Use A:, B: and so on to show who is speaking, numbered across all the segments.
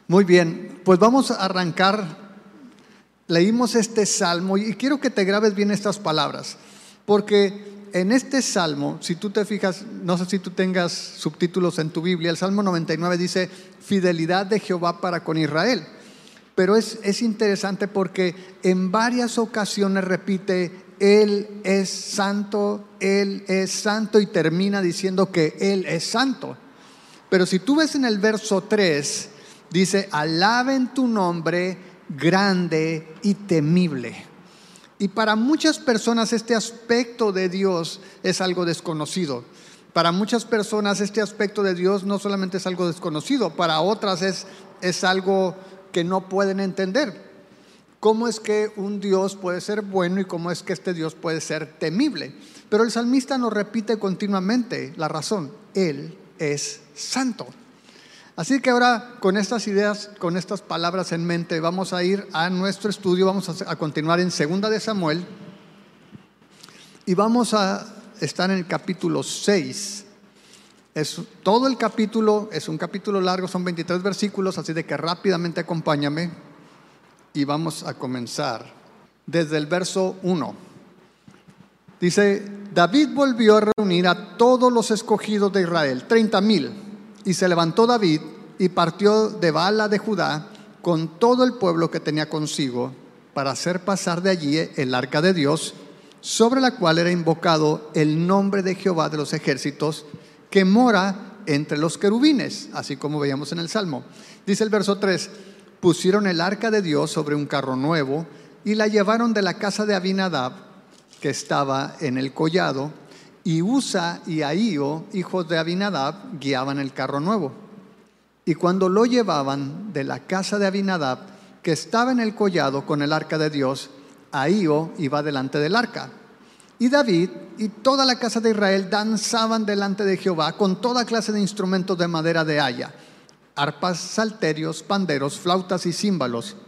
A: Muy bien, pues vamos a arrancar. Leímos este salmo y quiero que te grabes bien estas palabras, porque en este salmo, si tú te fijas, no sé si tú tengas subtítulos en tu Biblia, el Salmo 99 dice fidelidad de Jehová para con Israel, pero es interesante porque en varias ocasiones repite Él es santo y termina diciendo que Él es santo. Pero si tú ves en el verso 3, dice alaben tu nombre grande y temible. Y para muchas personas este aspecto de Dios es algo desconocido. Para muchas personas este aspecto de Dios no solamente es algo desconocido, para otras es algo que no pueden entender. ¿Cómo es que un Dios puede ser bueno y cómo es que este Dios puede ser temible? Pero el salmista nos repite continuamente la razón: Él es santo. Así que ahora, con estas ideas, con estas palabras en mente, vamos a ir a nuestro estudio. Vamos a continuar en 2 de Samuel y vamos a estar en el capítulo 6. Todo el capítulo es un capítulo largo, son 23 versículos, así de que rápidamente acompáñame y vamos a comenzar desde el verso 1. Dice: David volvió a reunir a todos los escogidos de Israel, 30,000. Y se levantó David y partió de Baala de Judá con todo el pueblo que tenía consigo para hacer pasar de allí el arca de Dios, sobre la cual era invocado el nombre de Jehová de los ejércitos, que mora entre los querubines, así como veíamos en el Salmo. Dice el verso 3: pusieron el arca de Dios sobre un carro nuevo y la llevaron de la casa de Abinadab, que estaba en el collado, y Usa y Ahío, hijos de Abinadab, guiaban el carro nuevo. Y cuando lo llevaban de la casa de Abinadab, que estaba en el collado con el arca de Dios, Ahío iba delante del arca. Y David y toda la casa de Israel danzaban delante de Jehová con toda clase de instrumentos de madera de haya, arpas, salterios, panderos, flautas y címbalos.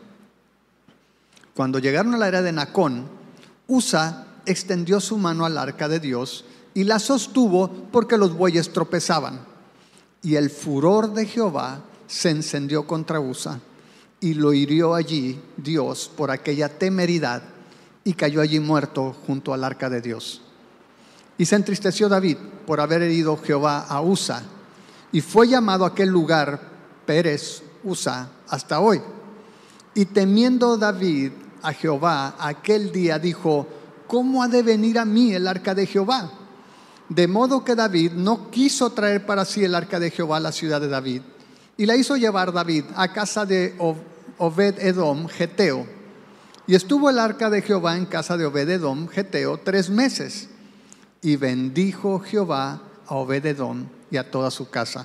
A: Cuando llegaron a la era de Nacón, Usa extendió su mano al arca de Dios y la sostuvo porque los bueyes tropezaban. Y el furor de Jehová se encendió contra Usa y lo hirió allí Dios por aquella temeridad, y cayó allí muerto junto al arca de Dios. Y se entristeció David por haber herido Jehová a Usa, y fue llamado aquel lugar Pérez Usa hasta hoy. Y temiendo David a Jehová aquel día, dijo: ¿cómo ha de venir a mí el arca de Jehová? De modo que David no quiso traer para sí el arca de Jehová a la ciudad de David, y la hizo llevar David a casa de Obed-edom geteo. Y estuvo el arca de Jehová en casa de Obed-edom geteo 3 meses. Y bendijo Jehová a Obed-edom y a toda su casa.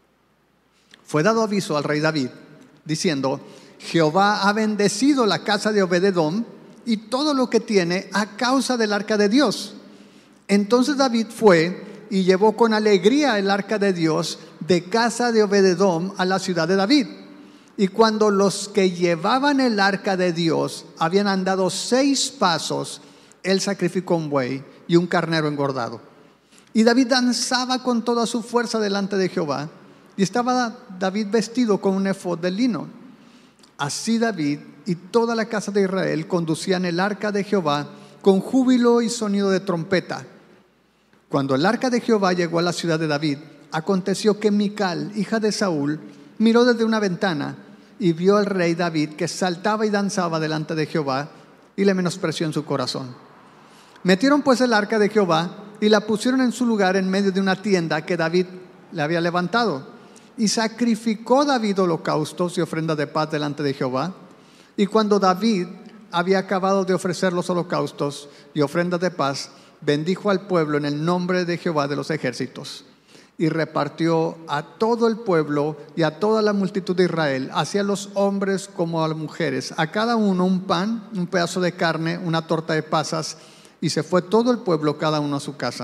A: Fue dado aviso al rey David, diciendo: Jehová ha bendecido la casa de Obed-edom y todo lo que tiene a causa del arca de Dios. Entonces David fue y llevó con alegría el arca de Dios de casa de Obed-edom a la ciudad de David. Y cuando los que llevaban el arca de Dios habían andado 6 pasos, él sacrificó un buey y un carnero engordado. Y David danzaba con toda su fuerza delante de Jehová, y estaba David vestido con un efod de lino. Así David y toda la casa de Israel conducían el arca de Jehová con júbilo y sonido de trompeta. Cuando el arca de Jehová llegó a la ciudad de David, aconteció que Mical, hija de Saúl, miró desde una ventana y vio al rey David que saltaba y danzaba delante de Jehová, y le menospreció en su corazón. Metieron pues el arca de Jehová y la pusieron en su lugar en medio de una tienda que David le había levantado. Y sacrificó David holocaustos y ofrendas de paz delante de Jehová. Y cuando David había acabado de ofrecer los holocaustos y ofrendas de paz, bendijo al pueblo en el nombre de Jehová de los ejércitos. Y repartió a todo el pueblo y a toda la multitud de Israel, así a los hombres como a las mujeres, a cada uno un pan, un pedazo de carne, una torta de pasas, y se fue todo el pueblo, cada uno a su casa.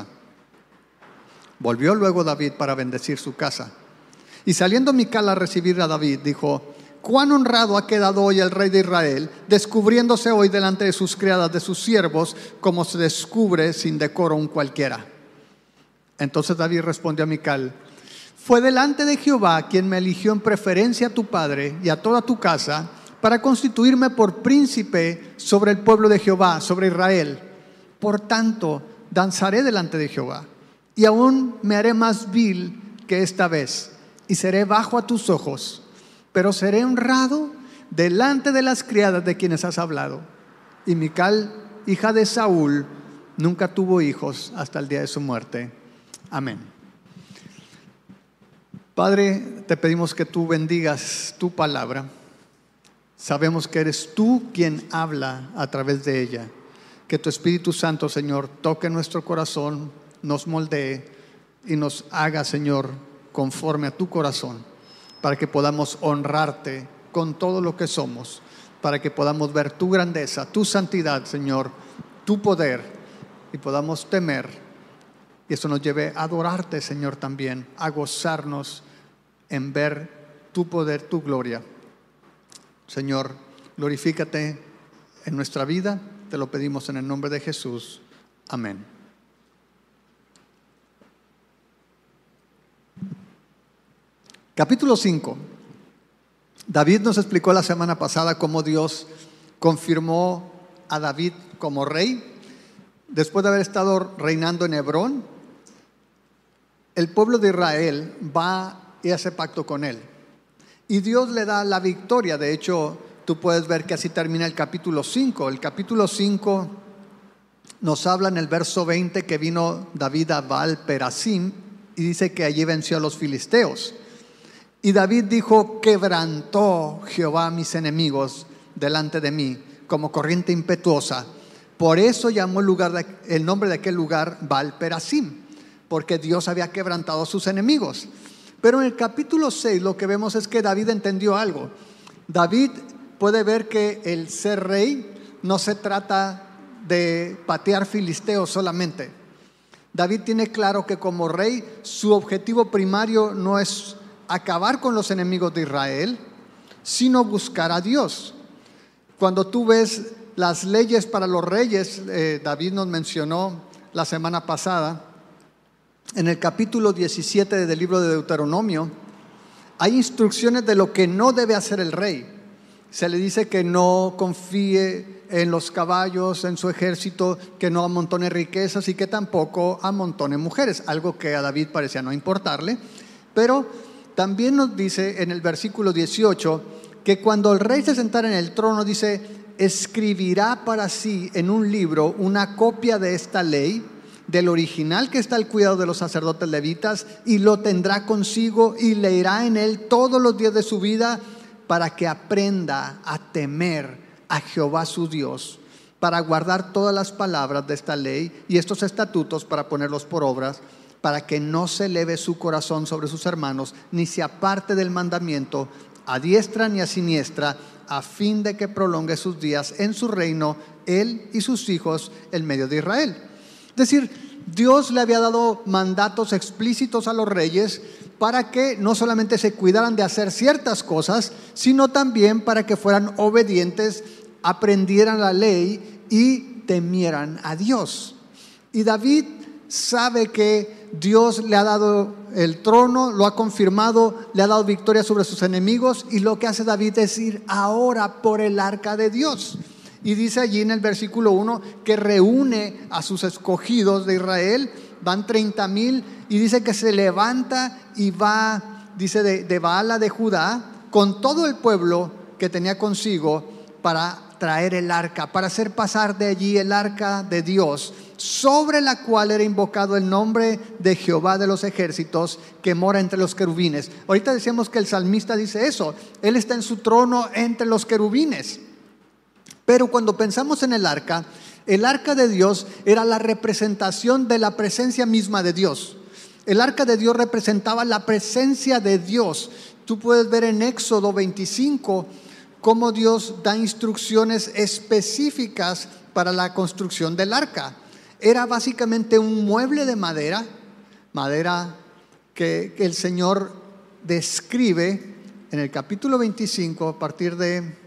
A: Volvió luego David para bendecir su casa. Y saliendo Mical a recibir a David, dijo: cuán honrado ha quedado hoy el rey de Israel, descubriéndose hoy delante de sus criadas, de sus siervos, como se descubre sin decoro un cualquiera. Entonces David respondió a Mical: Fue delante de Jehová quien me eligió en preferencia a tu padre y a toda tu casa para constituirme por príncipe sobre el pueblo de Jehová, sobre Israel. Por tanto, danzaré delante de Jehová y aún me haré más vil que esta vez y seré bajo a tus ojos, pero seré honrado delante de las criadas de quienes has hablado. Y Mical, hija de Saúl, nunca tuvo hijos hasta el día de su muerte. Amén. Padre, te pedimos que tú bendigas tu palabra. Sabemos que eres tú quien habla a través de ella. Que tu Espíritu Santo, Señor, toque nuestro corazón, nos moldee y nos haga, Señor, conforme a tu corazón, para que podamos honrarte con todo lo que somos, para que podamos ver tu grandeza, tu santidad, Señor, tu poder, y podamos temer. Y eso nos lleve a adorarte, Señor, también, a gozarnos en ver tu poder, tu gloria. Señor, glorifícate en nuestra vida, te lo pedimos en el nombre de Jesús. Amén. Capítulo 5. David nos explicó la semana pasada cómo Dios confirmó a David como rey. Después de haber estado reinando en Hebrón, el pueblo de Israel va y hace pacto con él. Y Dios le da la victoria. De hecho, tú puedes ver que así termina el capítulo 5. El capítulo 5 nos habla en el verso 20 que vino David a Baal Perasim y dice que allí venció a los filisteos. Y David dijo: quebrantó Jehová a mis enemigos delante de mí como corriente impetuosa. Por eso llamó el nombre de aquel lugar Baal Perasim, porque Dios había quebrantado a sus enemigos. Pero en el capítulo 6 lo que vemos es que David entendió algo. David puede ver que el ser rey no se trata de patear filisteos solamente. David tiene claro que como rey su objetivo primario no es acabar con los enemigos de Israel, sino buscar a Dios. Cuando tú ves las leyes para los reyes, David nos mencionó la semana pasada, en el capítulo 17 del libro de Deuteronomio, hay instrucciones de lo que no debe hacer el rey. Se le dice que no confíe en los caballos, en su ejército, que no amontone riquezas y que tampoco amontone mujeres, algo que a David parecía no importarle. Pero también nos dice en el versículo 18 que cuando el rey se sentara en el trono, dice: escribirá para sí en un libro una copia de esta ley, del original que está al cuidado de los sacerdotes levitas, y lo tendrá consigo y leerá en él todos los días de su vida, para que aprenda a temer a Jehová su Dios, para guardar todas las palabras de esta ley y estos estatutos, para ponerlos por obras, para que no se eleve su corazón sobre sus hermanos, ni se aparte del mandamiento a diestra ni a siniestra, a fin de que prolongue sus días en su reino, él y sus hijos en medio de Israel. Es decir, Dios le había dado mandatos explícitos a los reyes para que no solamente se cuidaran de hacer ciertas cosas, sino también para que fueran obedientes, aprendieran la ley y temieran a Dios. Y David sabe que Dios le ha dado el trono, lo ha confirmado, le ha dado victoria sobre sus enemigos, y lo que hace David es ir ahora por el arca de Dios. Y dice allí en el versículo 1 que reúne a sus escogidos de Israel, van 30,000, y dice que se levanta y va, dice, de Baala de Judá, con todo el pueblo que tenía consigo, para traer el arca, para hacer pasar de allí el arca de Dios, sobre la cual era invocado el nombre de Jehová de los ejércitos, que mora entre los querubines. Ahorita decíamos que el salmista dice eso, él está en su trono entre los querubines. Pero cuando pensamos en el arca de Dios era la representación de la presencia misma de Dios. El arca de Dios representaba la presencia de Dios. Tú puedes ver en Éxodo 25 cómo Dios da instrucciones específicas para la construcción del arca. Era básicamente un mueble de madera que el Señor describe en el capítulo 25 a partir de...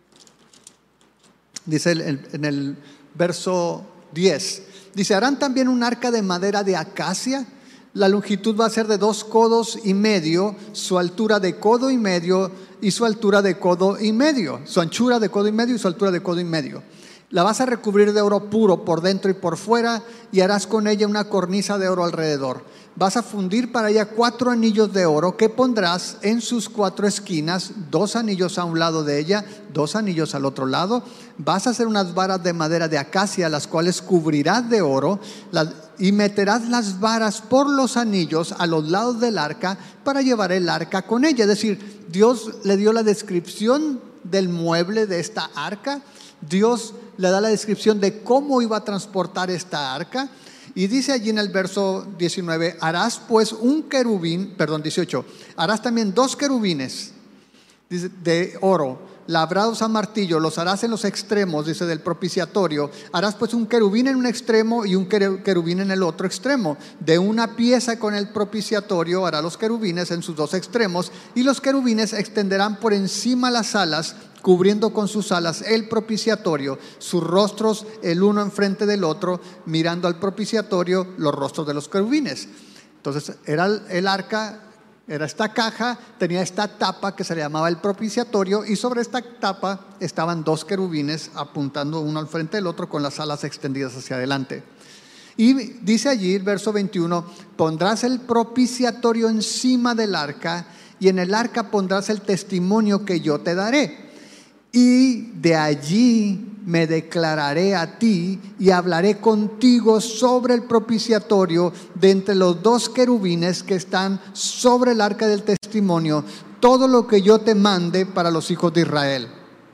A: Dice en el verso 10, dice: harán también un arca de madera de acacia, La longitud va a ser de 2 codos y medio, su altura de codo y medio y su altura de codo y medio, su anchura de codo y medio y su altura de codo y medio. La vas a recubrir de oro puro por dentro y por fuera, y harás con ella una cornisa de oro alrededor. Vas a fundir para ella 4 anillos de oro que pondrás en sus 4 esquinas, 2 anillos a un lado de ella, 2 anillos al otro lado. Vas a hacer unas varas de madera de acacia, las cuales cubrirás de oro, y meterás las varas por los anillos a los lados del arca para llevar el arca con ella. Es decir, Dios le dio la descripción del mueble de esta arca. Dios le da la descripción de cómo iba a transportar esta arca. Y dice allí en el verso 19: harás pues un querubín, 18, harás también 2 querubines de oro, labrados a martillo, los harás en los extremos, dice, del propiciatorio. Harás pues un querubín en un extremo y un querubín en el otro extremo. De una pieza con el propiciatorio hará los querubines en sus 2 extremos, y los querubines extenderán por encima las alas, cubriendo con sus alas el propiciatorio, sus rostros el uno enfrente del otro, mirando al propiciatorio los rostros de los querubines. Entonces era el arca, era esta caja, tenía esta tapa que se le llamaba el propiciatorio, y sobre esta tapa estaban 2 querubines apuntando uno al frente del otro con las alas extendidas hacia adelante. Y dice allí el verso 21: pondrás el propiciatorio encima del arca, y en el arca pondrás el testimonio que yo te daré. Y de allí me declararé a ti y hablaré contigo sobre el propiciatorio de entre los 2 querubines que están sobre el arca del testimonio, todo lo que yo te mande para los hijos de Israel.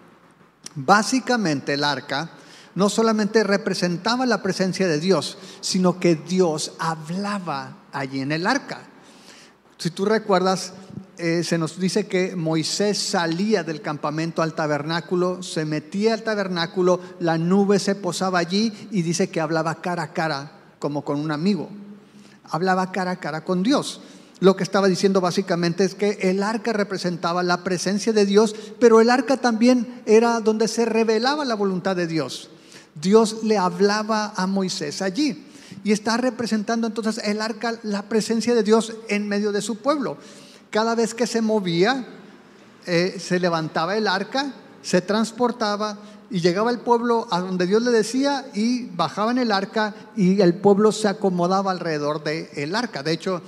A: Básicamente el arca no solamente representaba la presencia de Dios, sino que Dios hablaba allí en el arca. Si tú recuerdas, se nos dice que Moisés salía del campamento al tabernáculo, se metía al tabernáculo, la nube se posaba allí, y dice que hablaba cara a cara, como con un amigo. Hablaba cara a cara con Dios. Lo que estaba diciendo básicamente es que el arca representaba la presencia de Dios, pero el arca también era donde se revelaba la voluntad de Dios. Dios le hablaba a Moisés allí, y está representando entonces el arca la presencia de Dios en medio de su pueblo. Cada vez que se movía, se levantaba el arca, se transportaba y llegaba el pueblo a donde Dios le decía, y bajaban el arca y el pueblo se acomodaba alrededor del arca. De hecho,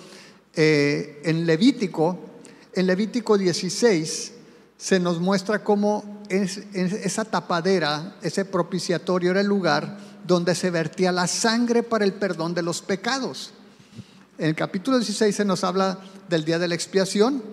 A: en Levítico 16 se nos muestra cómo esa tapadera, ese propiciatorio, era el lugar donde se vertía la sangre para el perdón de los pecados. En el capítulo 16 se nos habla del día de la expiación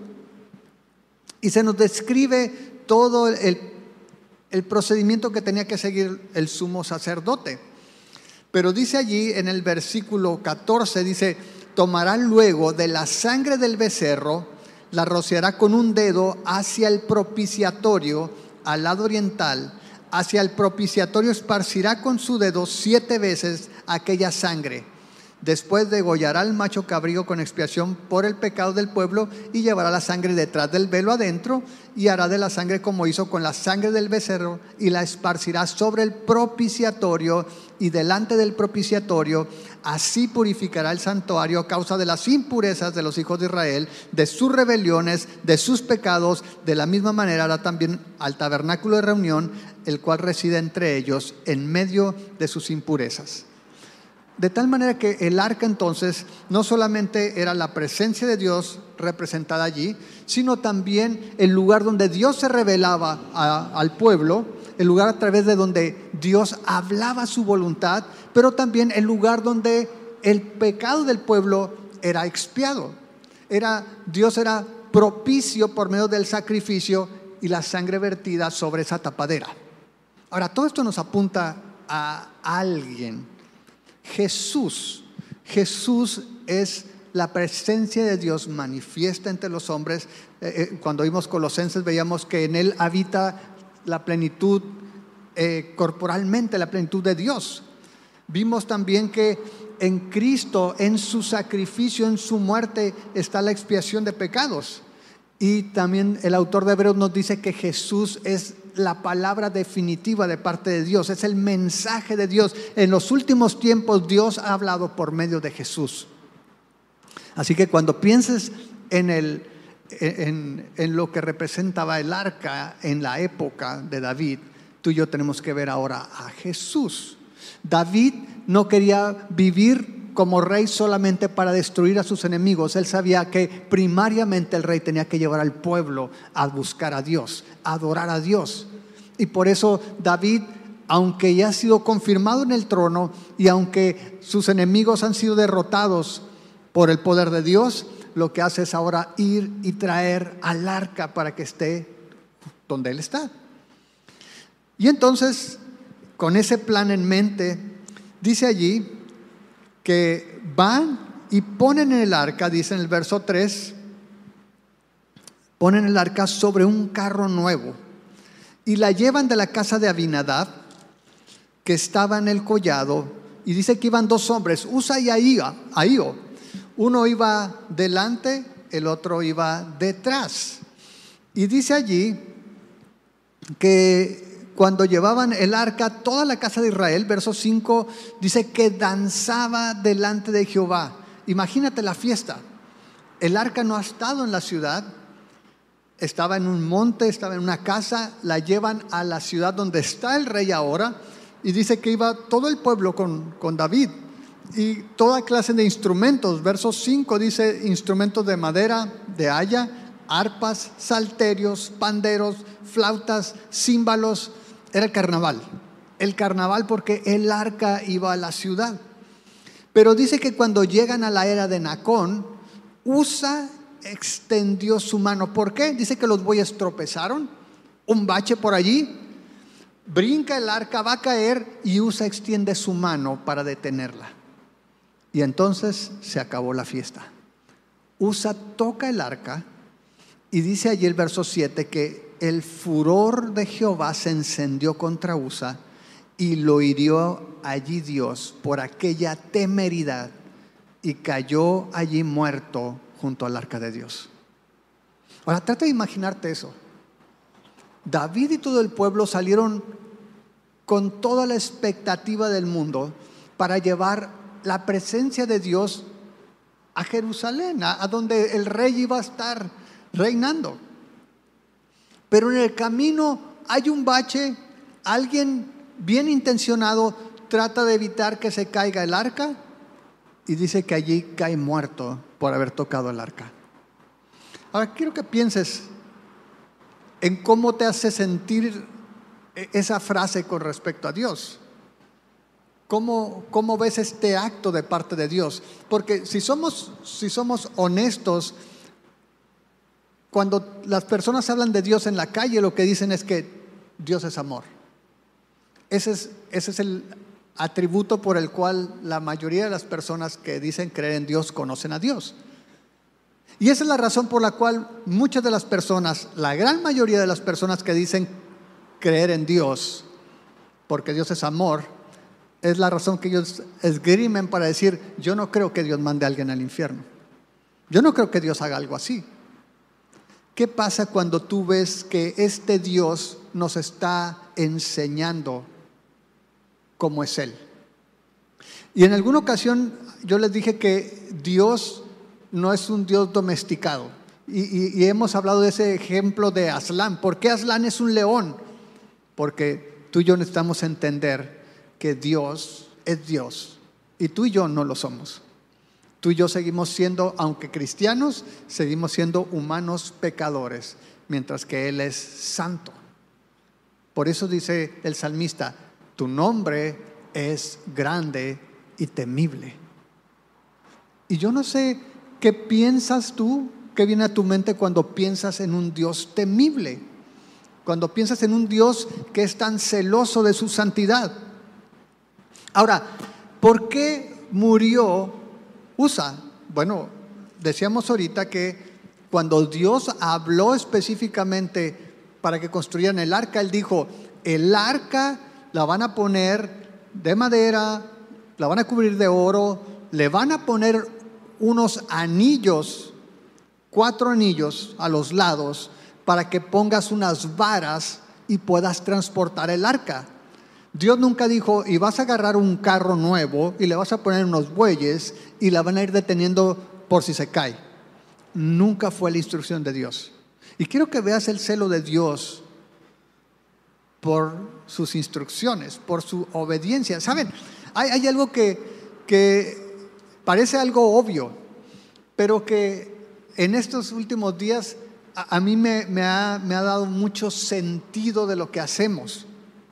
A: y se nos describe todo el procedimiento que tenía que seguir el sumo sacerdote. Pero dice allí en el versículo 14, dice: tomará luego de la sangre del becerro, la rociará con un dedo hacia el propiciatorio al lado oriental. Hacia el propiciatorio esparcirá con su dedo 7 veces aquella sangre. Después degollará al macho cabrío con expiación por el pecado del pueblo, y llevará la sangre detrás del velo adentro, y hará de la sangre como hizo con la sangre del becerro, y la esparcirá sobre el propiciatorio y delante del propiciatorio. Así purificará el santuario a causa de las impurezas de los hijos de Israel, de sus rebeliones, de sus pecados. De la misma manera hará también al tabernáculo de reunión, el cual reside entre ellos en medio de sus impurezas. De tal manera que el arca entonces no solamente era la presencia de Dios representada allí, sino también el lugar donde Dios se revelaba al pueblo, el lugar a través de donde Dios hablaba su voluntad, pero también el lugar donde el pecado del pueblo era expiado. Dios era propicio por medio del sacrificio y la sangre vertida sobre esa tapadera. Ahora, todo esto nos apunta a alguien. Jesús es la presencia de Dios manifiesta entre los hombres. Cuando vimos Colosenses veíamos que en Él habita la plenitud, corporalmente la plenitud de Dios. Vimos también que en Cristo, en su sacrificio, en su muerte, está la expiación de pecados. Y también el autor de Hebreos nos dice que Jesús es la palabra definitiva de parte de Dios, es el mensaje de Dios. En los últimos tiempos Dios ha hablado por medio de Jesús. Así que cuando pienses en lo que representaba el arca en la época de David, tú y yo tenemos que ver ahora a Jesús. David no quería vivir como rey solamente para destruir a sus enemigos. Él sabía que primariamente el rey tenía que llevar al pueblo a buscar a Dios, a adorar a Dios. Y por eso David, aunque ya ha sido confirmado en el trono y aunque sus enemigos han sido derrotados por el poder de Dios, lo que hace es ahora ir y traer al arca para que esté donde él está. Y entonces, con ese plan en mente, dice allí que van y ponen el arca, dice en el verso 3, ponen el arca sobre un carro nuevo y la llevan de la casa de Abinadab, que estaba en el collado, y dice que iban dos hombres, Usa y Ahío. Uno iba delante, el otro iba detrás. Y dice allí que cuando llevaban el arca, toda la casa de Israel, verso 5, dice que danzaba delante de Jehová. Imagínate la fiesta. El arca no ha estado en la ciudad, estaba en un monte, estaba en una casa, la llevan a la ciudad donde está el rey ahora, y dice que iba todo el pueblo con David, y toda clase de instrumentos. Verso 5 dice instrumentos de madera, de haya, arpas, salterios, panderos, flautas, címbalos. Era el carnaval porque el arca iba a la ciudad. Pero dice que cuando llegan a la era de Nacón, Usa extendió su mano. ¿Por qué? Dice que los bueyes tropezaron, un bache por allí, brinca el arca, va a caer y Usa extiende su mano para detenerla. Y entonces se acabó la fiesta. Usa toca el arca y dice allí el verso 7 que el furor de Jehová se encendió contra Usa y lo hirió allí Dios por aquella temeridad y cayó allí muerto junto al arca de Dios. Ahora trata de imaginarte eso. David y todo el pueblo salieron con toda la expectativa del mundo para llevar la presencia de Dios a Jerusalén, a donde el rey iba a estar reinando. Pero en el camino hay un bache, alguien bien intencionado trata de evitar que se caiga el arca y dice que allí cae muerto por haber tocado el arca. Ahora quiero que pienses en cómo te hace sentir esa frase con respecto a Dios. ¿Cómo ves este acto de parte de Dios? Porque si somos honestos, cuando las personas hablan de Dios en la calle, lo que dicen es que Dios es amor. Ese es el atributo por el cual la mayoría de las personas que dicen creer en Dios conocen a Dios. Y esa es la razón por la cual muchas de las personas, la gran mayoría de las personas que dicen creer en Dios, porque Dios es amor, es la razón que ellos esgrimen para decir: yo no creo que Dios mande a alguien al infierno. Yo no creo que Dios haga algo así. ¿Qué pasa cuando tú ves que este Dios nos está enseñando cómo es Él? Y en alguna ocasión yo les dije que Dios no es un Dios domesticado. Y hemos hablado de ese ejemplo de Aslan. ¿Por qué Aslan es un león? Porque tú y yo necesitamos entender que Dios es Dios y tú y yo no lo somos. Tú y yo seguimos siendo, aunque cristianos, seguimos siendo humanos pecadores, mientras que Él es santo. Por eso dice el salmista: tu nombre es grande y temible. Y yo no sé qué piensas tú, qué viene a tu mente cuando piensas en un Dios temible, cuando piensas en un Dios que es tan celoso de su santidad. Ahora, ¿por qué murió Usa? Bueno, decíamos ahorita que cuando Dios habló específicamente para que construyeran el arca, Él dijo: el arca la van a poner de madera, la van a cubrir de oro, le van a poner unos anillos, 4 anillos a los lados, para que pongas unas varas y puedas transportar el arca. Dios nunca dijo: y vas a agarrar un carro nuevo y le vas a poner unos bueyes y la van a ir deteniendo por si se cae. Nunca fue la instrucción de Dios. Y quiero que veas el celo de Dios por sus instrucciones, por su obediencia. ¿Saben? Hay algo que parece algo obvio, pero que en estos últimos días a mí me ha dado mucho sentido de lo que hacemos.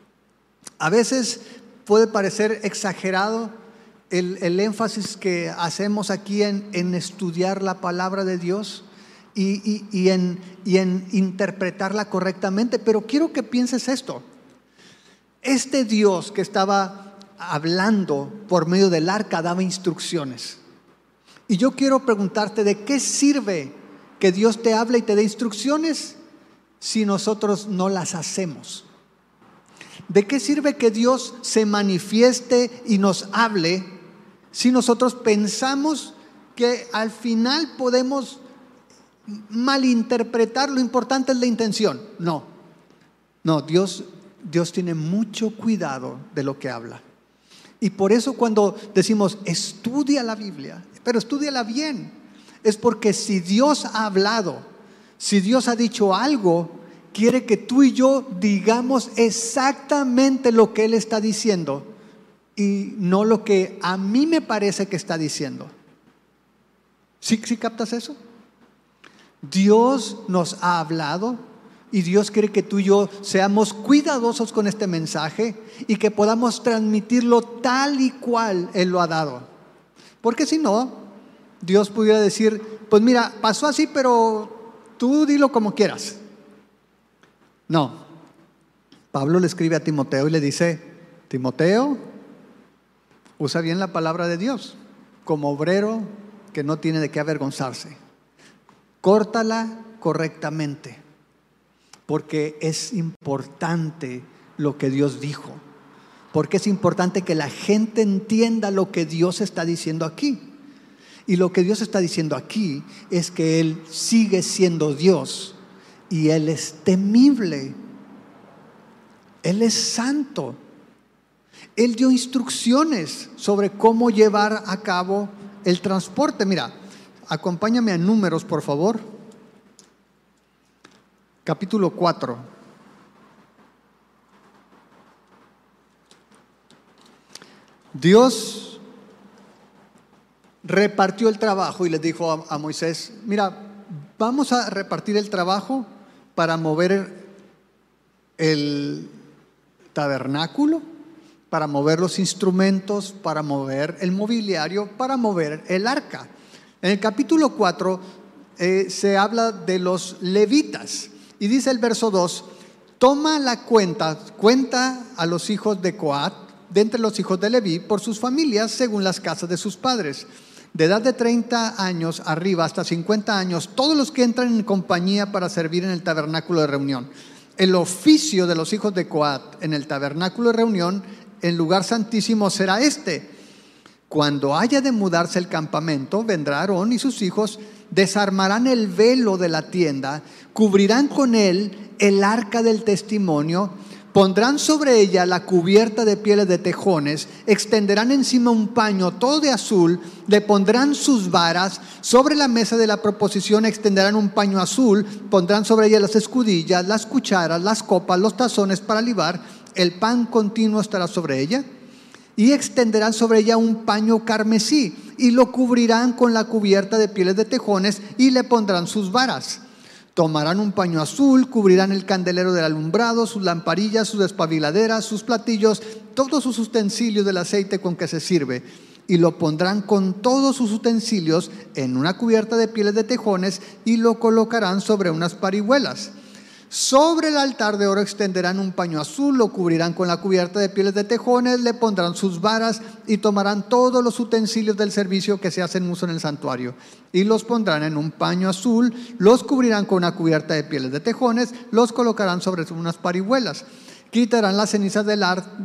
A: A veces puede parecer exagerado el énfasis que hacemos aquí en estudiar la palabra de Dios y en interpretarla correctamente, pero quiero que pienses esto. Este Dios que estaba hablando por medio del arca daba instrucciones. Y yo quiero preguntarte, ¿de qué sirve que Dios te hable y te dé instrucciones si nosotros no las hacemos? ¿De qué sirve que Dios se manifieste y nos hable si nosotros pensamos que al final podemos malinterpretar? Lo importante es la intención. No, Dios tiene mucho cuidado de lo que habla. Y por eso cuando decimos estudia la Biblia, pero estúdiala bien, es porque si Dios ha hablado, si Dios ha dicho algo, quiere que tú y yo digamos exactamente lo que Él está diciendo y no lo que a mí me parece que está diciendo. ¿Sí captas eso? Dios nos ha hablado y Dios quiere que tú y yo seamos cuidadosos con este mensaje y que podamos transmitirlo tal y cual Él lo ha dado. Porque si no, Dios pudiera decir, pues mira, pasó así, pero tú dilo como quieras. No, Pablo le escribe a Timoteo y le dice, Timoteo, usa bien la palabra de Dios como obrero que no tiene de qué avergonzarse. Córtala correctamente, porque es importante lo que Dios dijo, porque es importante que la gente entienda lo que Dios está diciendo aquí. Y lo que Dios está diciendo aquí es que Él sigue siendo Dios y Él es temible, Él es santo. Él dio instrucciones sobre cómo llevar a cabo el transporte. Mira, acompáñame a Números, por favor. Capítulo 4. Dios repartió el trabajo y les dijo a Moisés, mira, vamos a repartir el trabajo para mover el tabernáculo, para mover los instrumentos, para mover el mobiliario, para mover el arca. En el capítulo 4 se habla de los levitas y dice el verso 2, toma la cuenta a los hijos de Coat, de entre los hijos de Leví, por sus familias según las casas de sus padres. De edad de 30 años arriba hasta 50 años, todos los que entran en compañía para servir en el tabernáculo de reunión. El oficio de los hijos de Coat en el tabernáculo de reunión, en lugar santísimo, será este. Cuando haya de mudarse el campamento, vendrá Aarón y sus hijos, desarmarán el velo de la tienda, cubrirán con él el arca del testimonio, pondrán sobre ella la cubierta de pieles de tejones, extenderán encima un paño todo de azul, le pondrán sus varas, sobre la mesa de la proposición extenderán un paño azul, pondrán sobre ella las escudillas, las cucharas, las copas, los tazones para libar, el pan continuo estará sobre ella, y extenderán sobre ella un paño carmesí, y lo cubrirán con la cubierta de pieles de tejones, y le pondrán sus varas. Tomarán un paño azul, cubrirán el candelero del alumbrado, sus lamparillas, sus despabiladeras, sus platillos, todos sus utensilios del aceite con que se sirve, y lo pondrán con todos sus utensilios en una cubierta de pieles de tejones y lo colocarán sobre unas parihuelas. Sobre el altar de oro extenderán un paño azul, lo cubrirán con la cubierta de pieles de tejones, le pondrán sus varas y tomarán todos los utensilios del servicio que se hacen uso en el santuario y los pondrán en un paño azul, los cubrirán con una cubierta de pieles de tejones, los colocarán sobre unas parihuelas. Quitarán las cenizas del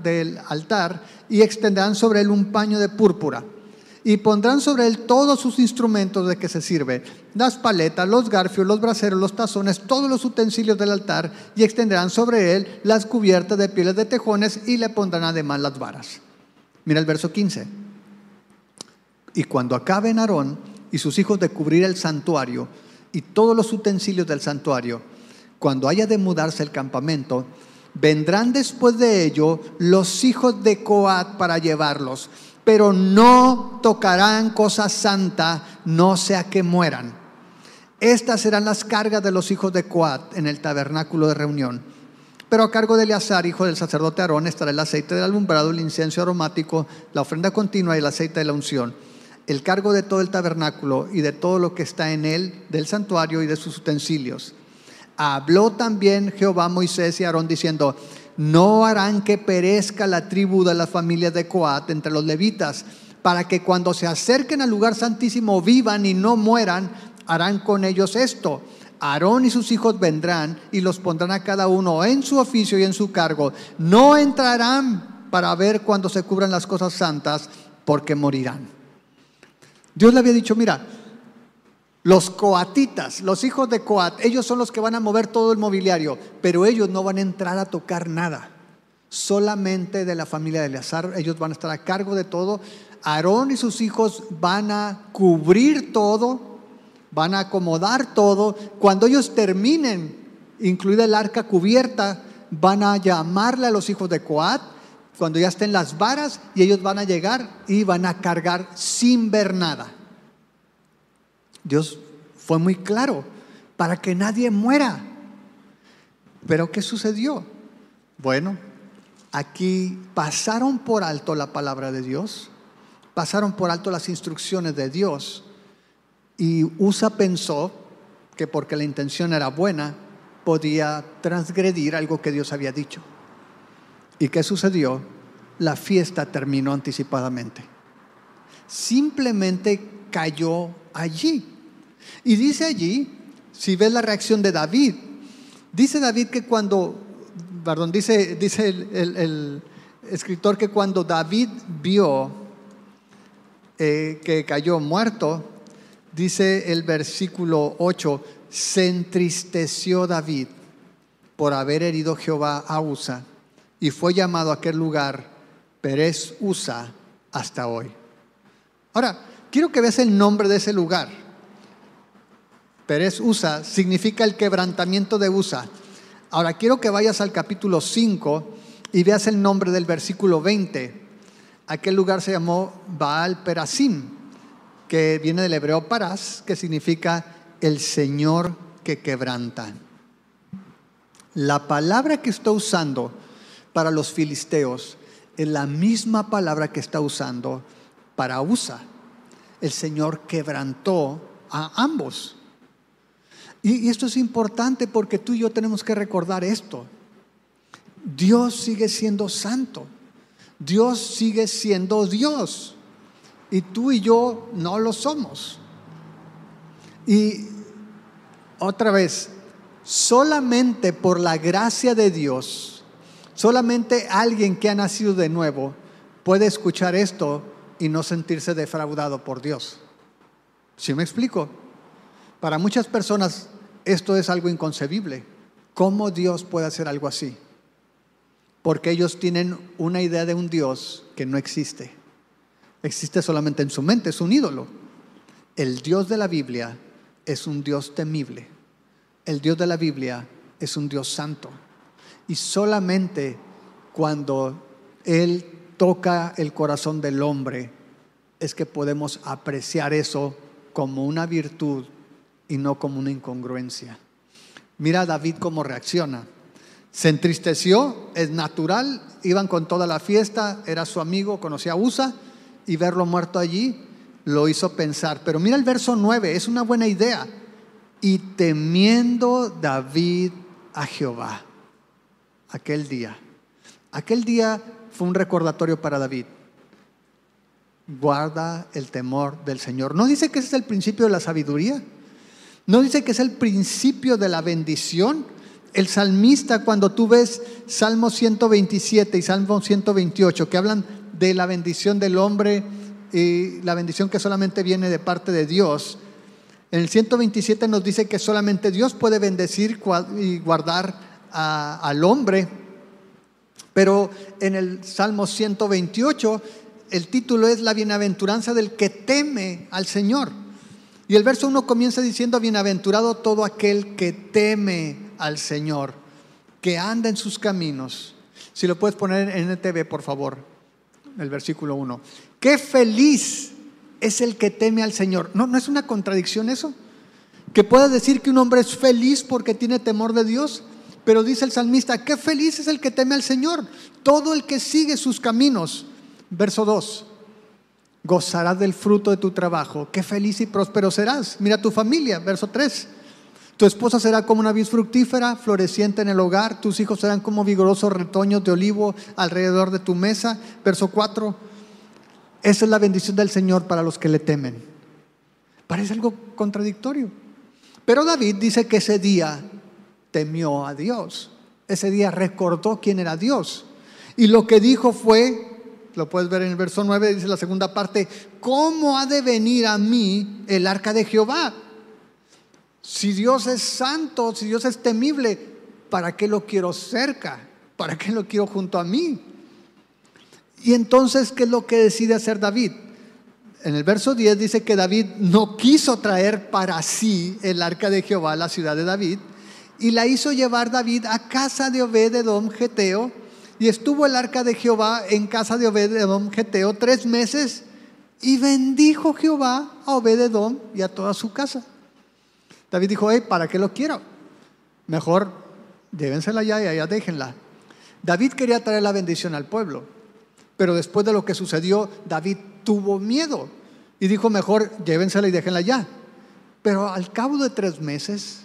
A: altar y extenderán sobre él un paño de púrpura. Y pondrán sobre él todos sus instrumentos de que se sirve, las paletas, los garfios, los braseros, los tazones, todos los utensilios del altar, y extenderán sobre él las cubiertas de pieles de tejones y le pondrán además las varas. Mira el verso 15. Y cuando acaben Aarón y sus hijos de cubrir el santuario y todos los utensilios del santuario, cuando haya de mudarse el campamento, vendrán después de ello los hijos de Coat para llevarlos, pero no tocarán cosa santa, no sea que mueran. Estas serán las cargas de los hijos de Coat en el tabernáculo de reunión. Pero a cargo de Eleazar, hijo del sacerdote Aarón, estará el aceite del alumbrado, el incienso aromático, la ofrenda continua y el aceite de la unción. El cargo de todo el tabernáculo y de todo lo que está en él, del santuario y de sus utensilios. Habló también Jehová a Moisés y a Aarón diciendo: no harán que perezca la tribu de las familias de Coat entre los levitas, para que cuando se acerquen al lugar santísimo vivan y no mueran. Harán con ellos esto: Aarón y sus hijos vendrán y los pondrán a cada uno en su oficio y en su cargo. No entrarán para ver cuando se cubran las cosas santas, porque morirán. Dios le había dicho: mira, los coatitas, los hijos de Coat, ellos son los que van a mover todo el mobiliario, pero ellos no van a entrar a tocar nada. Solamente de la familia de Eleazar, ellos van a estar a cargo de todo. Aarón y sus hijos van a cubrir todo, van a acomodar todo. Cuando ellos terminen, incluida el arca cubierta, van a llamarle a los hijos de Coat cuando ya estén las varas, y ellos van a llegar y van a cargar sin ver nada. Dios fue muy claro, para que nadie muera. Pero ¿qué sucedió? Bueno, aquí pasaron por alto la palabra de Dios, pasaron por alto las instrucciones de Dios, y Usa pensó que porque la intención era buena, podía transgredir algo que Dios había dicho. ¿Y qué sucedió? La fiesta terminó anticipadamente. Simplemente cayó allí. Y dice allí, si ves la reacción de David, dice David que dice el escritor que cuando David vio que cayó muerto, dice el versículo 8, se entristeció David por haber herido Jehová a Usa, y fue llamado a aquel lugar Perez Usa hasta hoy. Ahora, quiero que veas el nombre de ese lugar. Perez Usa significa el quebrantamiento de Usa. Ahora quiero que vayas al capítulo 5 y veas el nombre del versículo 20. Aquel lugar se llamó Baal Perasim, que viene del hebreo paras, que significa el Señor que quebranta. La palabra que está usando para los filisteos es la misma palabra que está usando para Usa. El Señor quebrantó a ambos. Y esto es importante porque tú y yo tenemos que recordar esto. Dios sigue siendo santo. Dios sigue siendo Dios. Y tú y yo no lo somos. Y otra vez, solamente por la gracia de Dios, solamente alguien que ha nacido de nuevo puede escuchar esto y no sentirse defraudado por Dios. ¿Sí me explico? Para muchas personas esto es algo inconcebible. ¿Cómo Dios puede hacer algo así? Porque ellos tienen una idea de un Dios que no existe. Existe solamente en su mente, es un ídolo. El Dios de la Biblia es un Dios temible. El Dios de la Biblia es un Dios santo. Y solamente cuando Él toca el corazón del hombre es que podemos apreciar eso como una virtud y no como una incongruencia. Mira a David cómo reacciona. Se entristeció, es natural, iban con toda la fiesta, era su amigo, conocía a Usa, y verlo muerto allí lo hizo pensar. Pero mira el verso 9, es una buena idea. Y temiendo David a Jehová. Aquel día fue un recordatorio para David. Guarda el temor del Señor. ¿No dice que ese es el principio de la sabiduría? ¿No dice que es el principio de la bendición? El salmista, cuando tú ves Salmo 127 y Salmo 128, que hablan de la bendición del hombre y la bendición que solamente viene de parte de Dios, en el 127 nos dice que solamente Dios puede bendecir y guardar al hombre. Pero en el Salmo 128 el título es la bienaventuranza del que teme al Señor. Y el verso 1 comienza diciendo: bienaventurado todo aquel que teme al Señor, que anda en sus caminos. Si lo puedes poner en NTV, por favor, el versículo 1. Qué feliz es el que teme al Señor. ¿No es una contradicción eso? Que puedas decir que un hombre es feliz porque tiene temor de Dios, pero dice el salmista: qué feliz es el que teme al Señor, todo el que sigue sus caminos. Verso 2: gozarás del fruto de tu trabajo, qué feliz y próspero serás. Mira tu familia. Verso 3: tu esposa será como una vid fructífera, floreciente en el hogar. Tus hijos serán como vigorosos retoños de olivo alrededor de tu mesa. Verso 4: esa es la bendición del Señor para los que le temen. Parece algo contradictorio, pero David dice que ese día temió a Dios. Ese día recordó quién era Dios, y lo que dijo fue, lo puedes ver en el verso 9, dice la segunda parte: ¿cómo ha de venir a mí el arca de Jehová? Si Dios es santo, si Dios es temible, ¿para qué lo quiero cerca? ¿Para qué lo quiero junto a mí? Y entonces, ¿qué es lo que decide hacer David? En el verso 10 dice que David no quiso traer para sí el arca de Jehová a la ciudad de David, y la hizo llevar David a casa de Obed-edom geteo. Y estuvo el arca de Jehová en casa de Obed-edom geteo 3 meses, y bendijo Jehová a Obed-edom y a toda su casa. David dijo: ¿para qué lo quiero? Mejor llévensela allá y allá déjenla. David quería traer la bendición al pueblo, pero después de lo que sucedió, David tuvo miedo y dijo: mejor llévensela y déjenla allá. Pero al cabo de 3 meses,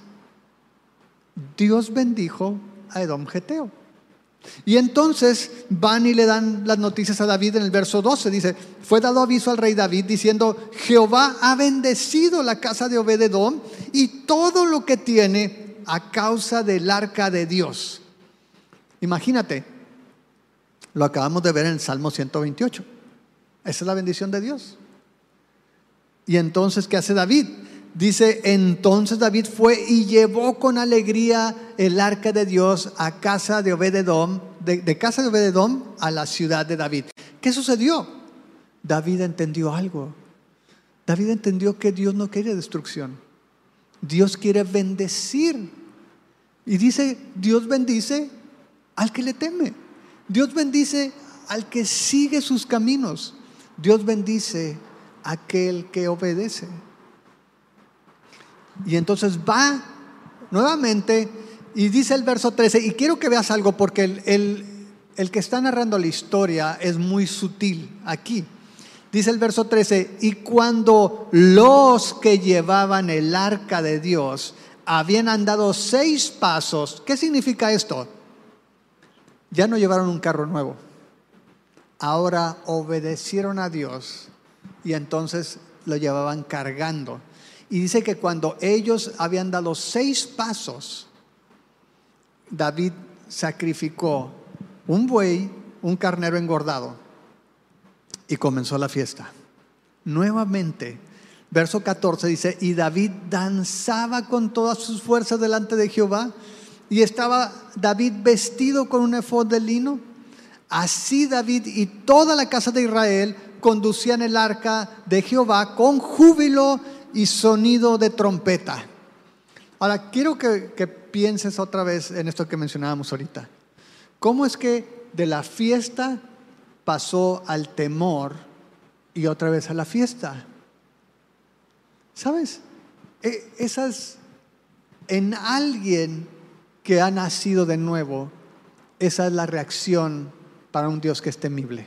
A: Dios bendijo a Edom geteo. Y entonces van y le dan las noticias a David. En el verso 12 dice: fue dado aviso al rey David diciendo: Jehová ha bendecido la casa de Obed-edom y todo lo que tiene a causa del arca de Dios. Imagínate, lo acabamos de ver en el Salmo 128. Esa es la bendición de Dios. Y entonces, ¿qué hace David? Dice: entonces David fue y llevó con alegría el arca de Dios a casa de Obed-edom, de casa de Obed-edom a la ciudad de David. ¿Qué sucedió? David entendió algo. David entendió que Dios no quiere destrucción. Dios quiere bendecir. Y dice: Dios bendice al que le teme. Dios bendice al que sigue sus caminos. Dios bendice a aquel que obedece. Y entonces va nuevamente y dice el verso 13, y quiero que veas algo porque el que está narrando la historia es muy sutil aquí. Dice el verso 13: y cuando los que llevaban el arca de Dios habían andado 6 pasos. ¿Qué significa esto? Ya no llevaron un carro nuevo, ahora obedecieron a Dios y entonces lo llevaban cargando. Y dice que cuando ellos habían dado 6 pasos, David sacrificó un buey, un carnero engordado, y comenzó la fiesta. Nuevamente, verso 14 dice: y David danzaba con todas sus fuerzas delante de Jehová, y estaba David vestido con un efod de lino. Así David y toda la casa de Israel conducían el arca de Jehová con júbilo y sonido de trompeta. Ahora quiero que pienses otra vez en esto que mencionábamos ahorita. ¿Cómo es que de la fiesta pasó al temor y otra vez a la fiesta? ¿Sabes? Esas, en alguien que ha nacido de nuevo, esa es la reacción para un Dios que es temible.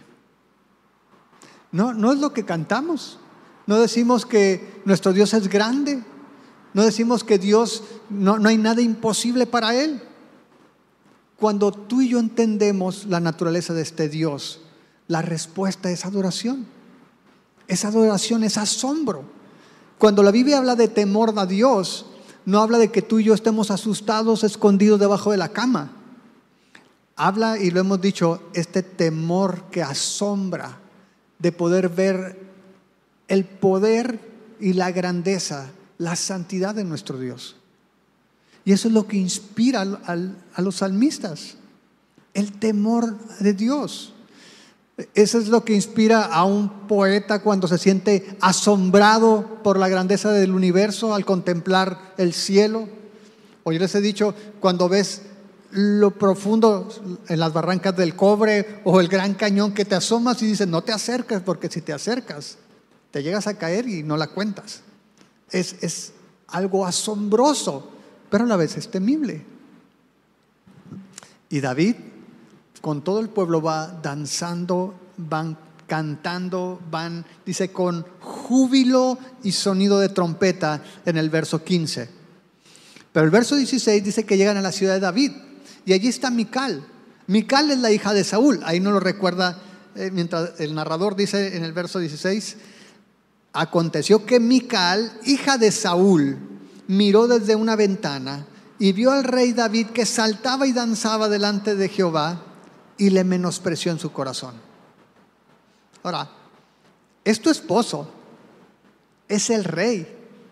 A: No es lo que cantamos. No decimos que nuestro Dios es grande. No decimos que Dios, no hay nada imposible para Él. Cuando tú y yo entendemos la naturaleza de este Dios, la respuesta es adoración. Esa adoración es asombro. Cuando la Biblia habla de temor a Dios, no habla de que tú y yo estemos asustados, escondidos debajo de la cama. Habla, y lo hemos dicho, este temor que asombra, de poder ver el poder y la grandeza, la santidad de nuestro Dios. Y eso es lo que inspira a los salmistas, el temor de Dios. Eso es lo que inspira a un poeta cuando se siente asombrado por la grandeza del universo al contemplar el cielo. O yo les he dicho, cuando ves lo profundo en las barrancas del Cobre o el Gran Cañón, que te asomas y dices, no te acerques, porque si te acercas te llegas a caer y no la cuentas. Es algo asombroso, pero a la vez es temible. Y David con todo el pueblo va danzando, van cantando, dice, con júbilo y sonido de trompeta en el verso 15. Pero el verso 16 dice que llegan a la ciudad de David y allí está Mical. Mical es la hija de Saúl. Ahí no lo recuerda, mientras el narrador dice en el verso 16: aconteció que Mical, hija de Saúl, miró desde una ventana y vio al rey David que saltaba y danzaba delante de Jehová, y le menospreció en su corazón. Ahora, es tu esposo, es el rey,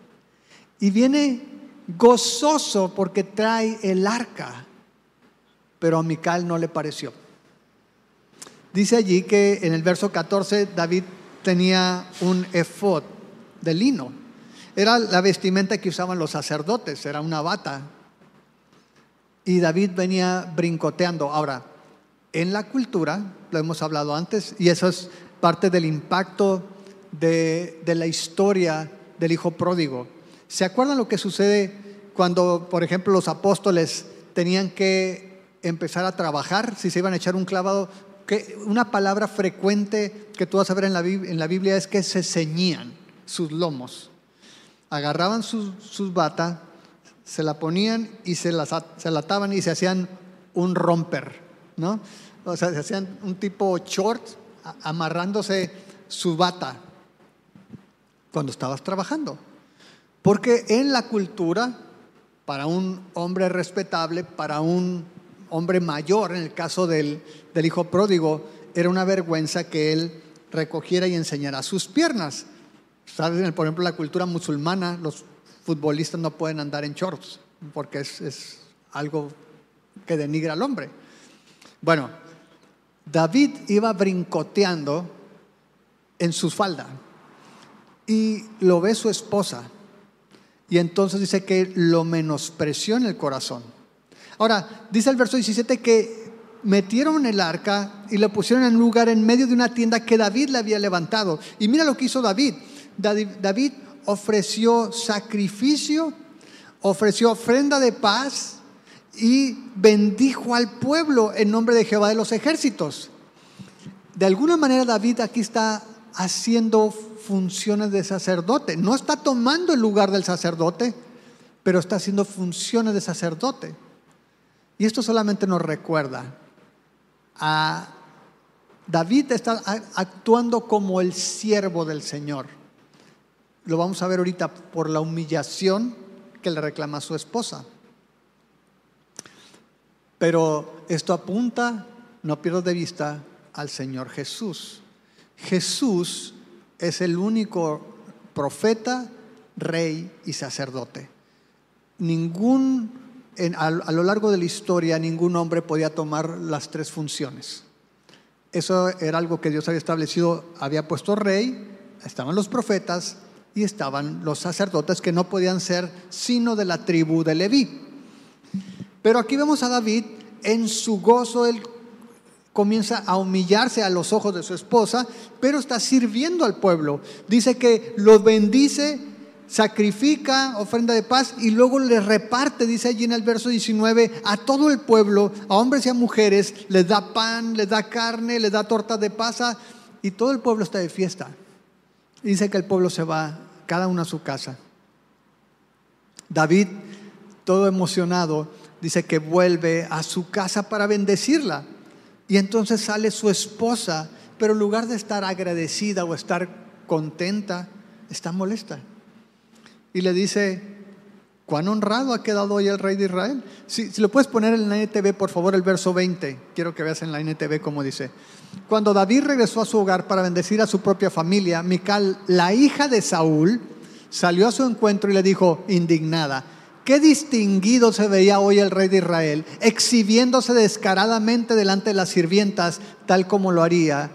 A: y viene gozoso porque trae el arca, pero a Mical no le pareció. Dice allí que en el verso 14 David tenía un efod de lino. Era la vestimenta que usaban los sacerdotes, era una bata. Y David venía brincoteando. Ahora, en la cultura, lo hemos hablado antes, y eso es parte del impacto de la historia del hijo pródigo. ¿Se acuerdan lo que sucede cuando, por ejemplo, los apóstoles tenían que empezar a trabajar? Si se iban a echar un clavado, que una palabra frecuente que tú vas a ver en la Biblia es que se ceñían sus lomos. Agarraban sus batas, se la ponían y se la ataban y se hacían un romper, ¿no? O sea, se hacían un tipo short amarrándose su bata cuando estabas trabajando. Porque en la cultura, para un hombre respetable, para un hombre mayor, en el caso del hijo pródigo, era una vergüenza que él recogiera y enseñara sus piernas. ¿Sabes? Por ejemplo, en la cultura musulmana, los futbolistas no pueden andar en shorts porque es algo que denigra al hombre. Bueno, David iba brincoteando en su falda y lo ve su esposa, y entonces dice que lo menospreció en el corazón. Ahora, dice el verso 17 que metieron el arca y lo pusieron en un lugar en medio de una tienda que David le había levantado. Y mira lo que hizo David. David ofreció sacrificio, ofreció ofrenda de paz y bendijo al pueblo en nombre de Jehová de los ejércitos. De alguna manera David aquí está haciendo funciones de sacerdote. No está tomando el lugar del sacerdote, pero está haciendo funciones de sacerdote. Y esto solamente nos recuerda a David está actuando como el siervo del Señor. Lo vamos a ver ahorita por la humillación que le reclama a su esposa. Pero esto apunta, no pierdas de vista, al Señor Jesús. Jesús es el único profeta, rey y sacerdote. A lo largo de la historia, ningún hombre podía tomar las tres funciones. Eso era algo que Dios había establecido. Había puesto rey, estaban los profetas y estaban los sacerdotes, que no podían ser sino de la tribu de Leví. Pero aquí vemos a David en su gozo. Él comienza a humillarse a los ojos de su esposa, pero está sirviendo al pueblo. Dice que los bendice, sacrifica ofrenda de paz y luego le reparte, dice allí en el verso 19, a todo el pueblo, a hombres y a mujeres, les da pan, les da carne, les da tortas de pasa, y todo el pueblo está de fiesta. Dice que el pueblo se va, cada uno a su casa. David, todo emocionado, dice que vuelve a su casa para bendecirla. Y entonces sale su esposa, pero en lugar de estar agradecida o estar contenta, está molesta. Y le dice: cuán honrado ha quedado hoy el rey de Israel. Si lo puedes poner en la NTV, por favor, el verso 20. Quiero que veas en la NTV cómo dice: cuando David regresó a su hogar para bendecir a su propia familia, Mical, la hija de Saúl, salió a su encuentro y le dijo, indignada: qué distinguido se veía hoy el rey de Israel, exhibiéndose descaradamente delante de las sirvientas, tal como lo haría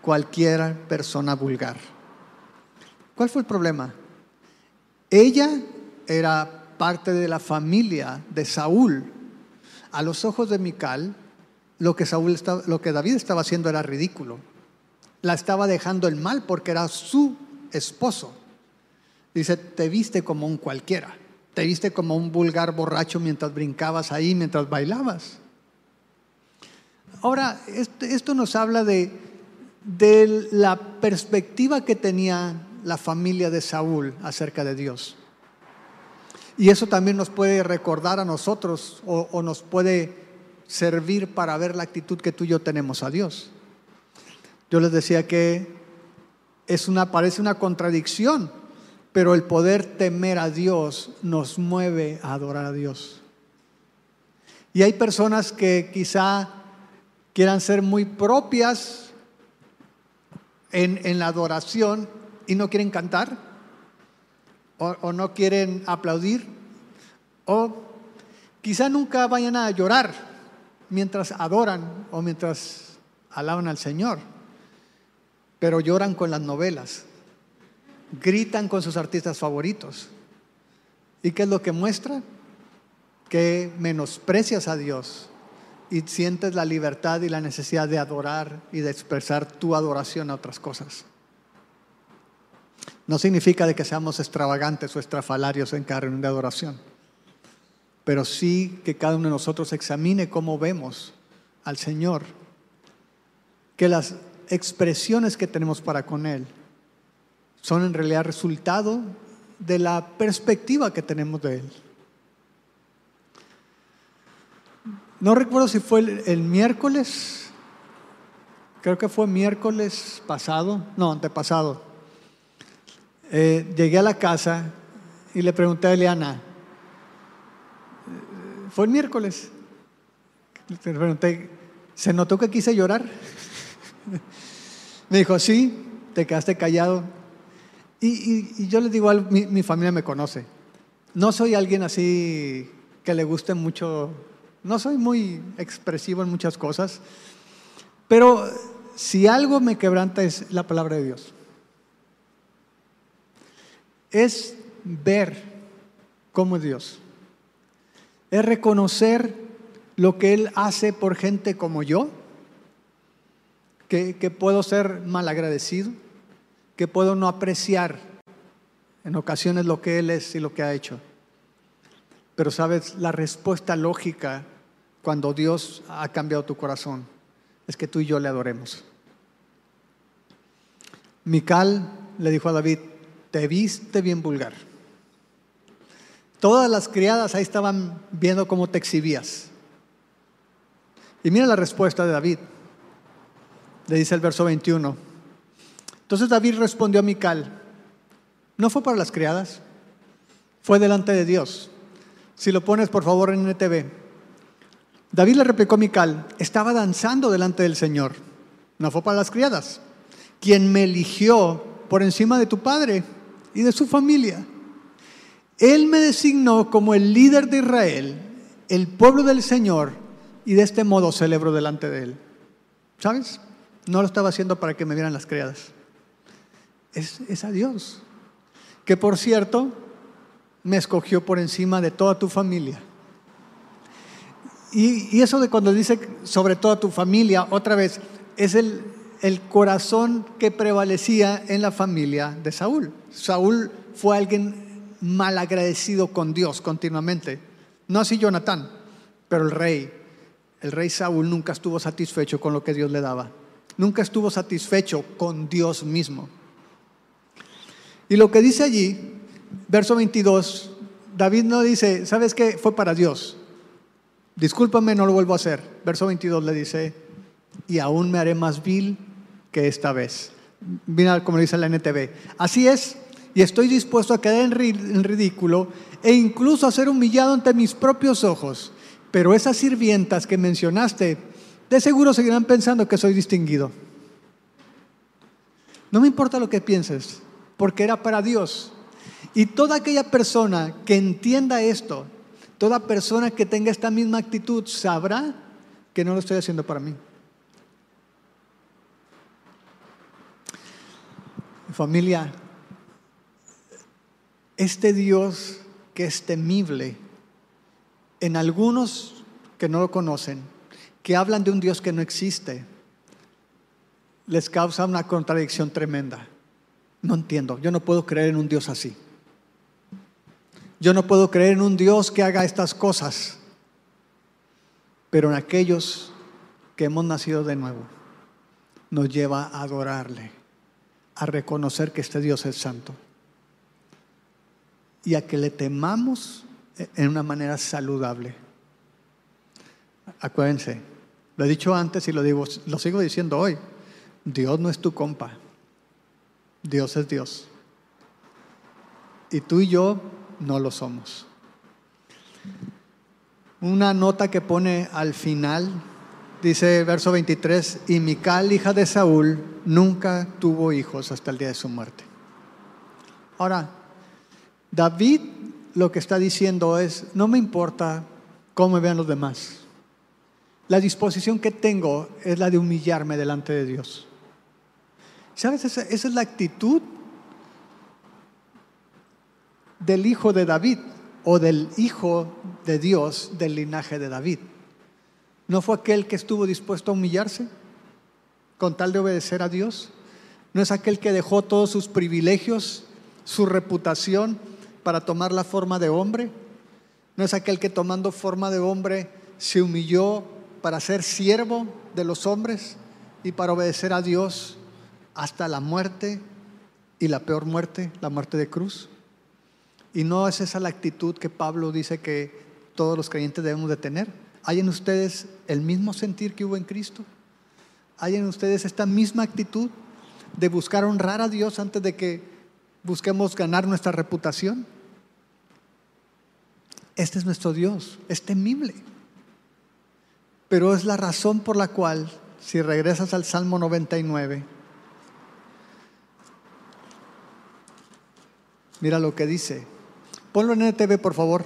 A: cualquier persona vulgar. ¿Cuál fue el problema? Ella era parte de la familia de Saúl. A los ojos de Mical, lo que David estaba haciendo era ridículo. La estaba dejando en mal porque era su esposo. Dice, te viste como un cualquiera. Te viste como un vulgar borracho mientras brincabas ahí, mientras bailabas. Ahora, esto nos habla de la perspectiva que tenía la familia de Saúl acerca de Dios. Y eso también nos puede recordar a nosotros o nos puede servir para ver la actitud que tú y yo tenemos a Dios. Yo les decía que parece una contradicción, pero el poder temer a Dios nos mueve a adorar a Dios. Y hay personas que quizá quieran ser muy propias en la adoración y no quieren cantar o no quieren aplaudir, o quizá nunca vayan a llorar mientras adoran o mientras alaban al Señor, pero lloran con las novelas, gritan con sus artistas favoritos. ¿Y qué es lo que muestra? Que menosprecias a Dios y sientes la libertad y la necesidad de adorar y de expresar tu adoración a otras cosas. No significa de que seamos extravagantes o estrafalarios en cada reunión de adoración, pero sí que cada uno de nosotros examine cómo vemos al Señor, que las expresiones que tenemos para con Él son en realidad resultado de la perspectiva que tenemos de Él. No recuerdo si fue el miércoles, creo que fue miércoles pasado, no, antepasado. Llegué a la casa y le pregunté a Eliana, fue el miércoles, le pregunté, ¿se notó que quise llorar? Me dijo, sí, te quedaste callado. Y yo les digo algo, mi familia me conoce. No soy alguien así que le guste mucho, no soy muy expresivo en muchas cosas, pero si algo me quebranta es la palabra de Dios. Es ver cómo es Dios. Es reconocer lo que Él hace por gente como yo, que puedo ser malagradecido, que puedo no apreciar en ocasiones lo que Él es y lo que ha hecho. Pero sabes, la respuesta lógica cuando Dios ha cambiado tu corazón es que tú y yo le adoremos. Mical le dijo a David, te viste bien vulgar. Todas las criadas ahí estaban viendo cómo te exhibías. Y mira la respuesta de David. Le dice el verso 21. Entonces David respondió a Mical, no fue para las criadas, fue delante de Dios. Si lo pones por favor en NTV. David le replicó a Mical, estaba danzando delante del Señor, no fue para las criadas, quien me eligió por encima de tu padre y de su familia. Él me designó como el líder de Israel, el pueblo del Señor, y de este modo celebro delante de Él. ¿Sabes? No lo estaba haciendo para que me vieran las criadas. Es a Dios, que por cierto me escogió por encima de toda tu familia. Y eso de cuando dice sobre toda tu familia, otra vez, es el corazón que prevalecía en la familia de Saúl. Saúl fue alguien malagradecido con Dios continuamente. No así Jonatán, pero el rey Saúl nunca estuvo satisfecho con lo que Dios le daba. Nunca estuvo satisfecho con Dios mismo. Y lo que dice allí, verso 22, David no dice, ¿sabes qué? Fue para Dios. Discúlpame, no lo vuelvo a hacer. Verso 22 le dice, y aún me haré más vil que esta vez. Mira como dice la NTV. Así es, y estoy dispuesto a quedar en ridículo e incluso a ser humillado ante mis propios ojos. Pero esas sirvientas que mencionaste, de seguro seguirán pensando que soy distinguido. No me importa lo que pienses, porque era para Dios. Y toda aquella persona que entienda esto, toda persona que tenga esta misma actitud, sabrá que no lo estoy haciendo para mí. Familia, este Dios que es temible, en algunos que no lo conocen, que hablan de un Dios que no existe, les causa una contradicción tremenda. No entiendo, yo no puedo creer en un Dios así. Yo no puedo creer en un Dios que haga estas cosas. Pero en aquellos que hemos nacido de nuevo, nos lleva a adorarle, a reconocer que este Dios es santo y a que le temamos en una manera saludable. Acuérdense, lo he dicho antes y lo sigo diciendo hoy: Dios no es tu compa, Dios es Dios, y tú y yo no lo somos. Una nota que pone al final, dice verso 23: y Mical, hija de Saúl, nunca tuvo hijos hasta el día de su muerte. Ahora, David lo que está diciendo es: no me importa cómo me vean los demás, la disposición que tengo es la de humillarme delante de Dios. ¿Sabes? Esa es la actitud del hijo de David, o del hijo de Dios del linaje de David. ¿No fue aquel que estuvo dispuesto a humillarse con tal de obedecer a Dios? ¿No es aquel que dejó todos sus privilegios, su reputación, para tomar la forma de hombre? ¿No es aquel que tomando forma de hombre se humilló para ser siervo de los hombres y para obedecer a Dios hasta la muerte, y la peor muerte, la muerte de cruz? ¿Y no es esa la actitud que Pablo dice que todos los creyentes debemos de tener? ¿Hay en ustedes el mismo sentir que hubo en Cristo? ¿Hay en ustedes esta misma actitud de buscar honrar a Dios antes de que busquemos ganar nuestra reputación? Este es nuestro Dios, es temible. Pero es la razón por la cual, si regresas al Salmo 99, mira lo que dice. Ponlo en NTV, por favor.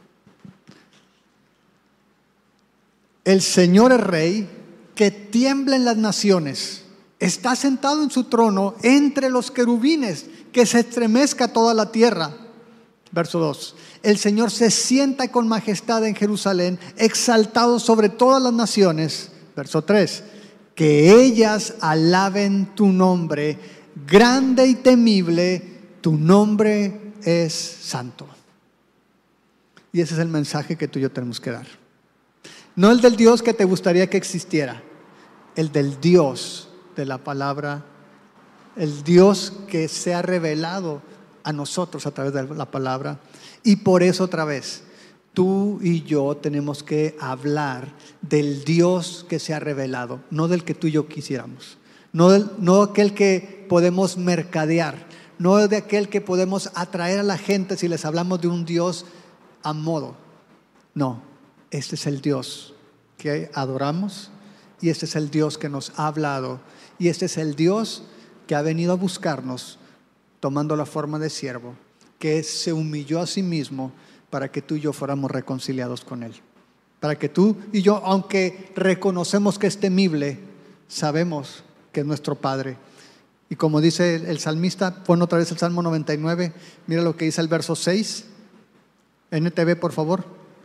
A: El Señor es Rey, que tiemblen las naciones. Está sentado en su trono entre los querubines, que se estremezca toda la tierra. Verso 2. El Señor se sienta con majestad en Jerusalén, exaltado sobre todas las naciones. Verso 3. Que ellas alaben tu nombre, grande y temible, tu nombre es santo. Y ese es el mensaje que tú y yo tenemos que dar. No el del Dios que te gustaría que existiera, el del Dios de la palabra, el Dios que se ha revelado a nosotros a través de la palabra. Y por eso, otra vez, tú y yo tenemos que hablar del Dios que se ha revelado, no del que tú y yo quisiéramos, no aquel que podemos mercadear, no de aquel que podemos atraer a la gente si les hablamos de un Dios a modo. No, este es el Dios que adoramos, y este es el Dios que nos ha hablado, y este es el Dios que ha venido a buscarnos tomando la forma de siervo, que se humilló a sí mismo para que tú y yo fuéramos reconciliados con Él. Para que tú y yo, aunque reconocemos que es temible, sabemos que es nuestro Padre. Y como dice el salmista, pon otra vez el Salmo 99, mira lo que dice el verso 6. NTV, por favor.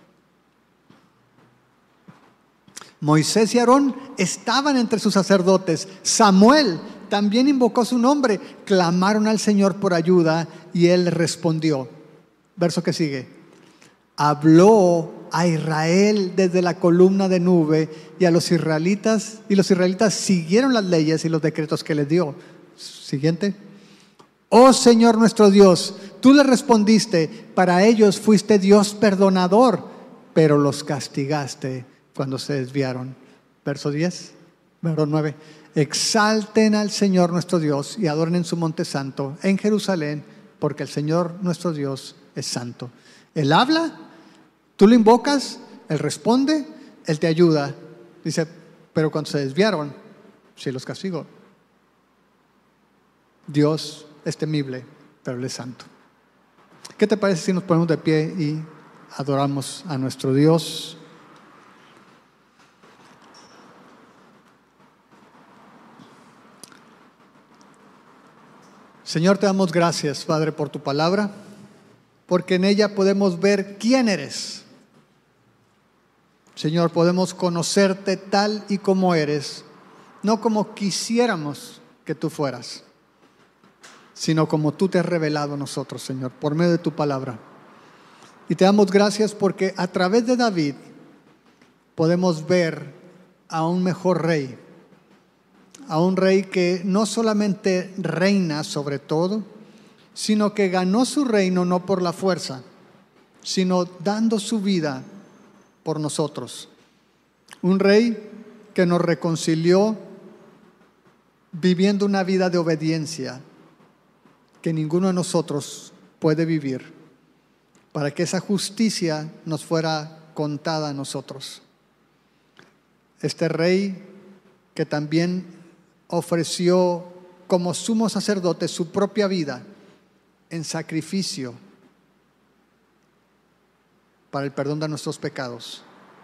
A: Moisés y Aarón estaban entre sus sacerdotes. Samuel también invocó su nombre. Clamaron al Señor por ayuda y Él respondió. Verso que sigue. Habló a Israel desde la columna de nube, y los israelitas siguieron las leyes y los decretos que les dio. Siguiente. Oh Señor nuestro Dios, tú le respondiste, para ellos fuiste Dios perdonador, pero los castigaste cuando se desviaron. Verso 10, verso 9. Exalten al Señor nuestro Dios y adoren en su monte santo, en Jerusalén, porque el Señor nuestro Dios es santo. Él habla, tú lo invocas, Él responde, Él te ayuda. Dice, pero cuando se desviaron, sí los castigó. Dios es temible, pero Él es santo. ¿Qué te parece si nos ponemos de pie y adoramos a nuestro Dios? Señor, te damos gracias, Padre, por tu palabra, porque en ella podemos ver quién eres. Señor, podemos conocerte tal y como eres, no como quisiéramos que tú fueras, sino como tú te has revelado a nosotros, Señor, por medio de tu palabra. Y te damos gracias porque a través de David podemos ver a un mejor rey, a un rey que no solamente reina sobre todo, sino que ganó su reino no por la fuerza, sino dando su vida por nosotros. Un rey que nos reconcilió viviendo una vida de obediencia que ninguno de nosotros puede vivir, para que esa justicia nos fuera contada a nosotros. Este rey que también ofreció como sumo sacerdote su propia vida en sacrificio para el perdón de nuestros pecados.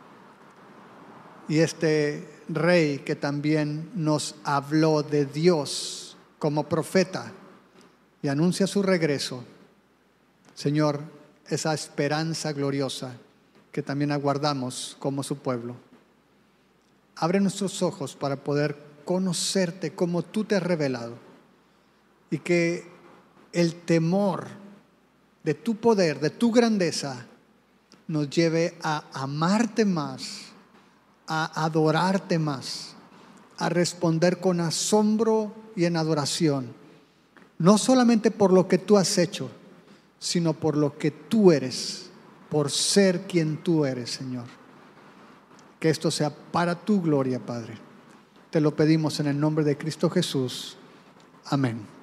A: Y este rey que también nos habló de Dios como profeta y anuncia su regreso. Señor, esa esperanza gloriosa que también aguardamos como su pueblo. Abre nuestros ojos para poder conocerte como tú te has revelado, y que el temor de tu poder, de tu grandeza, nos lleve a amarte más, a adorarte más, a responder con asombro y en adoración, no solamente por lo que tú has hecho, sino por lo que tú eres, por ser quien tú eres, Señor. Que esto sea para tu gloria, Padre. Te lo pedimos en el nombre de Cristo Jesús. Amén.